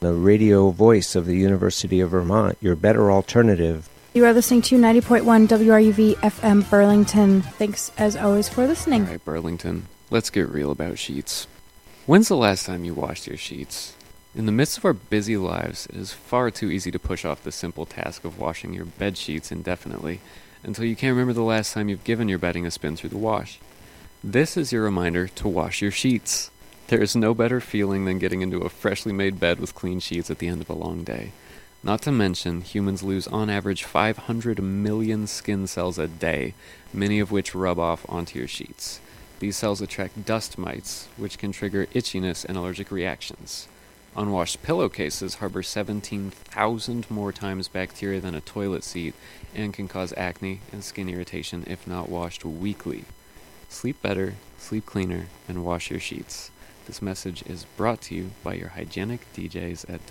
the radio voice of the University of Vermont, your better alternative. You are listening to 90.1 WRUV FM Burlington. Thanks, as always, for listening. All right, Burlington, let's get real about sheets. When's the last time you washed your sheets? In the midst of our busy lives, it is far too easy to push off the simple task of washing your bed sheets indefinitely until you can't remember the last time you've given your bedding a spin through the wash. This is your reminder to wash your sheets. There is no better feeling than getting into a freshly made bed with clean sheets at the end of a long day. Not to mention, humans lose on average 500 million skin cells a day, many of which rub off onto your sheets. These cells attract dust mites, which can trigger itchiness and allergic reactions. Unwashed pillowcases harbor 17,000 more times bacteria than a toilet seat and can cause acne and skin irritation if not washed weekly. Sleep better, sleep cleaner, and wash your sheets. This message is brought to you by your hygienic DJs at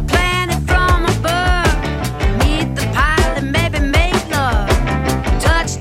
Touch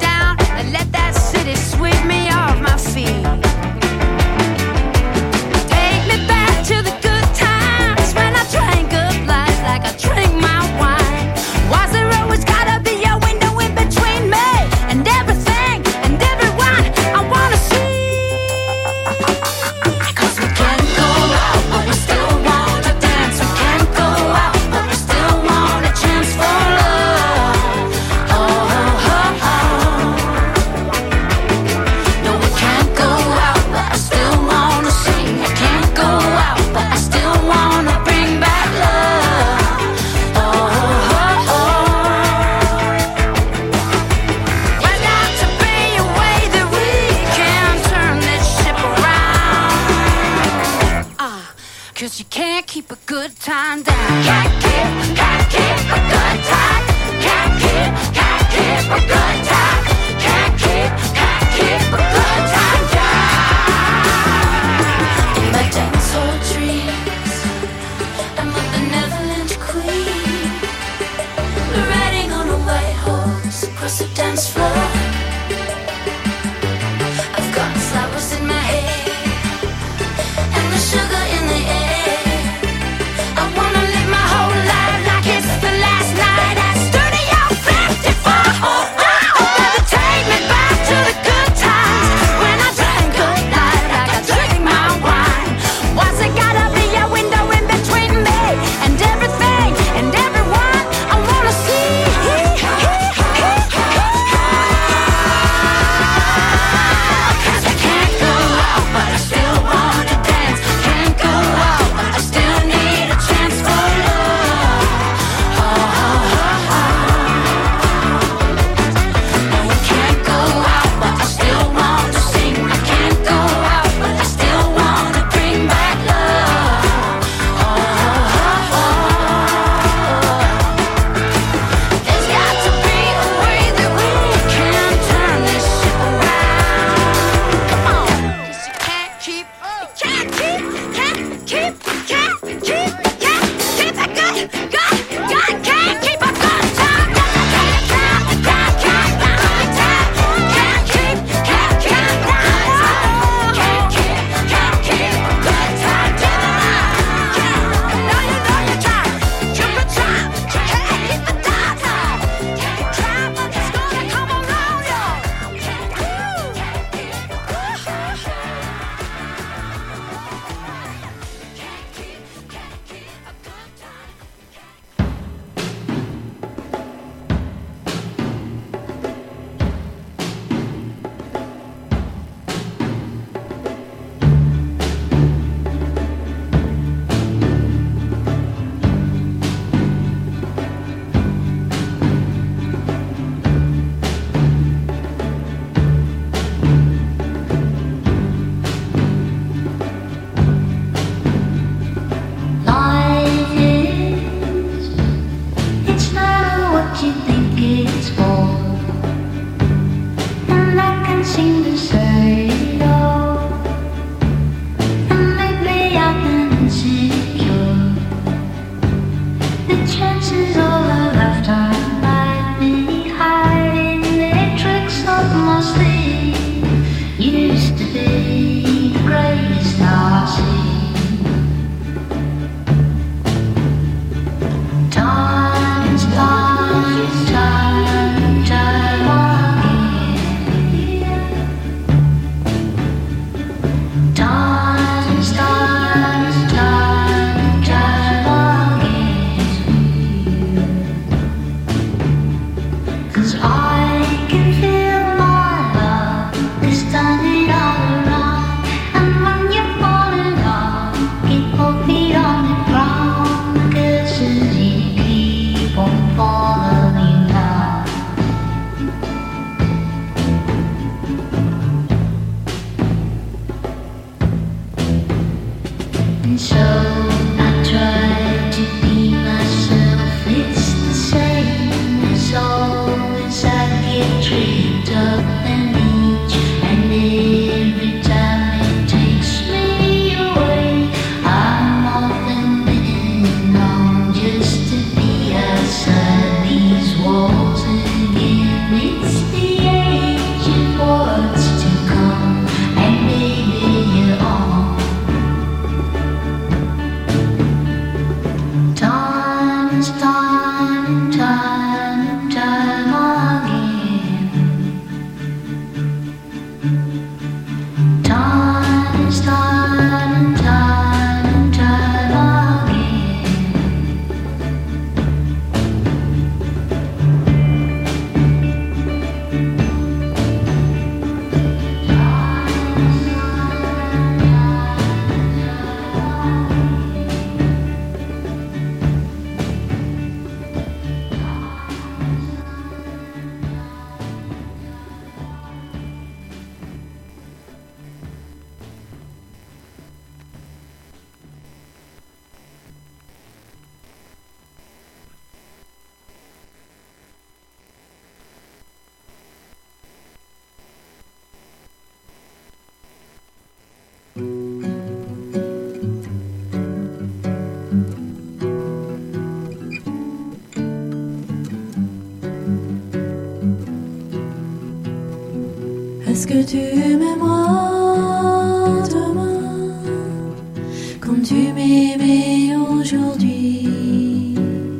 Est-ce que tu m'aimeras demain comme tu m'aimais aujourd'hui?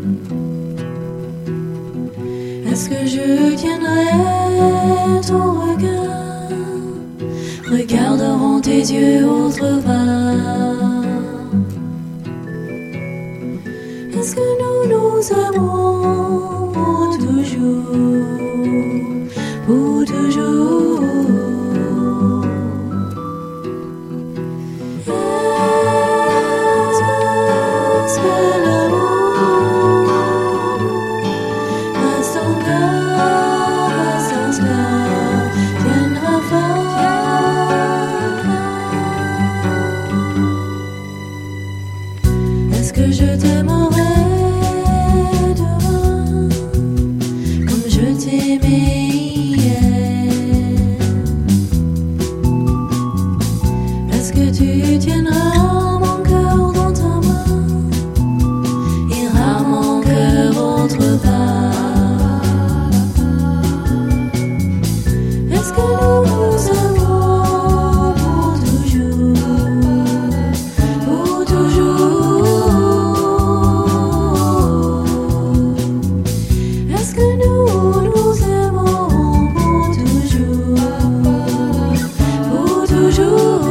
Est-ce que je tiendrai ton regard, regarderont tes yeux autre part? Est-ce que nous nous aimons pour toujours, pour toujours? Est-ce que l'amour reste encore, tiendra fort? Est-ce que je t'aimerai demain comme je t'aimais hier? Est-ce que tu tiendras mon cœur dans ta main, ira mon cœur autre part? Est-ce que nous nous aimons pour toujours, pour toujours? Est-ce que nous nous aimons pour toujours, pour toujours?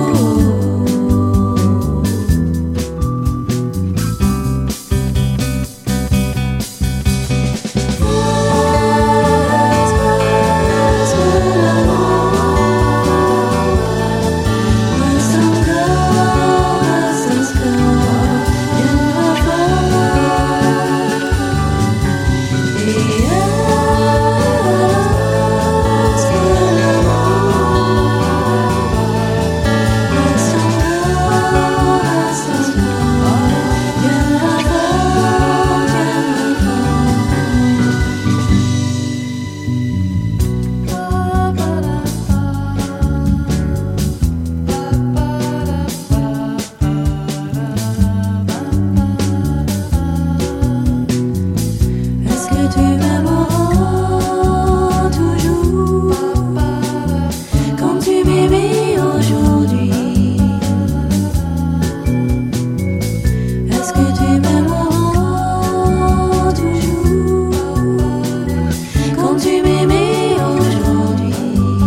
Est-ce que tu m'aimeras toujours comme tu m'aimais aujourd'hui? Est-ce que tu m'aimeras toujours comme tu m'aimais aujourd'hui?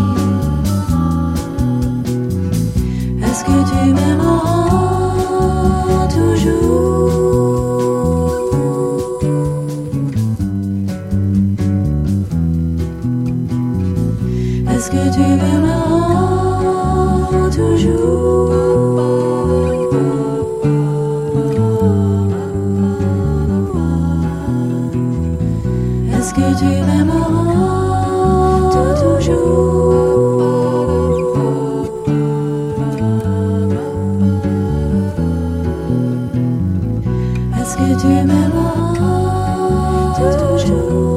Est-ce que tu m'aimeras toujours? Est-ce que tu m'aimeras toujours? Est-ce que tu m'aimeras toujours? Est-ce que tu m'aimeras toujours?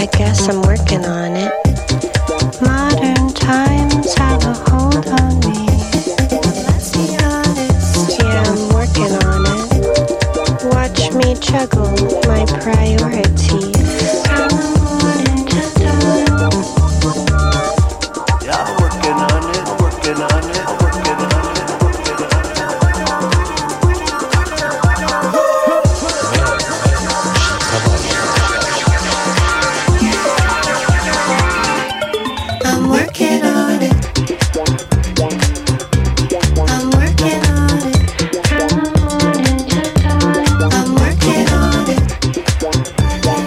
I guess I'm working on it. Modern times have a hold on me. Let's be honest. Yeah, I'm working on it. Watch me juggle my priorities. From the morning till dawn. Yeah, I'm working on it, working on it, working on it. I'm working on it. I'm working on it. From the morning till dawn. I'm working on it.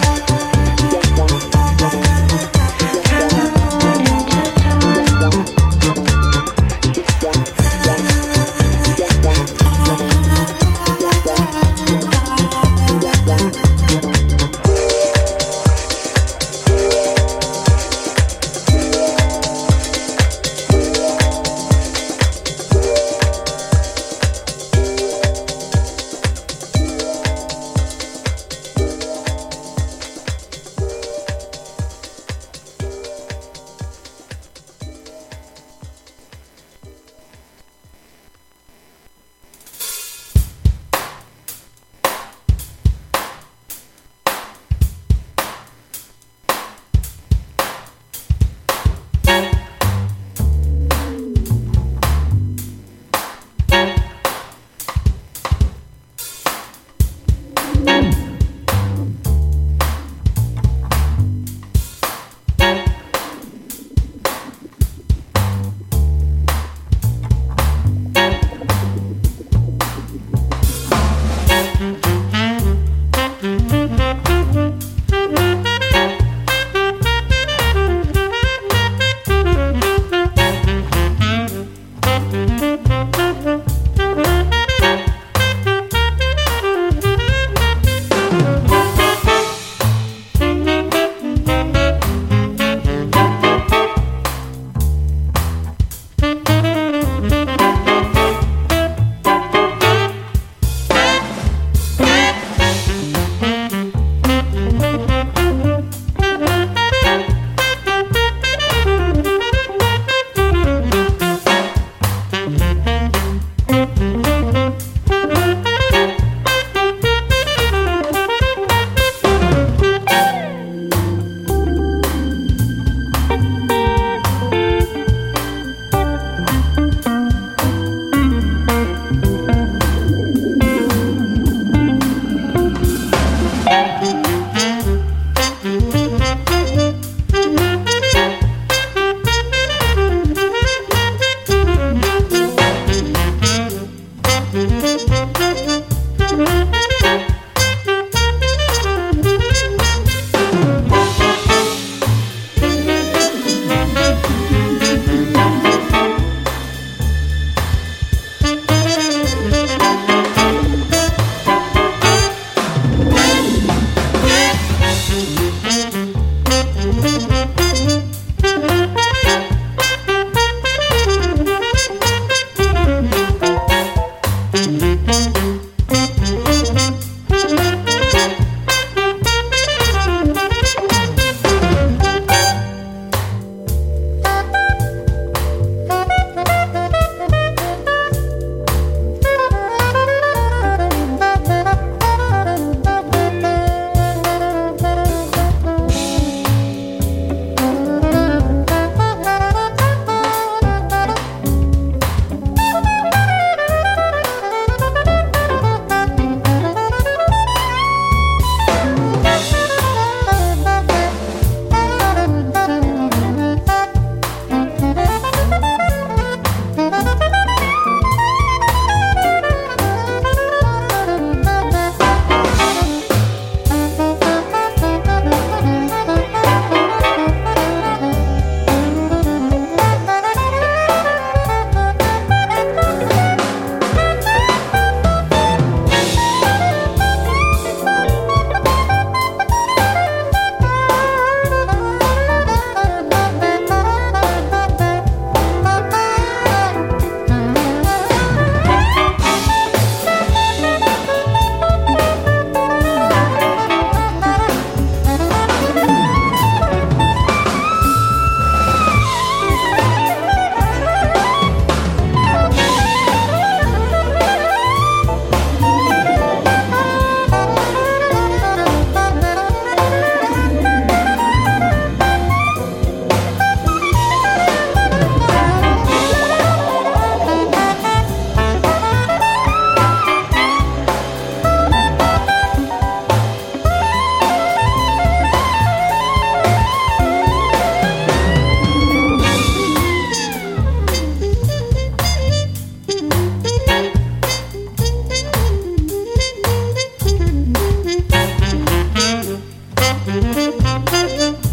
it.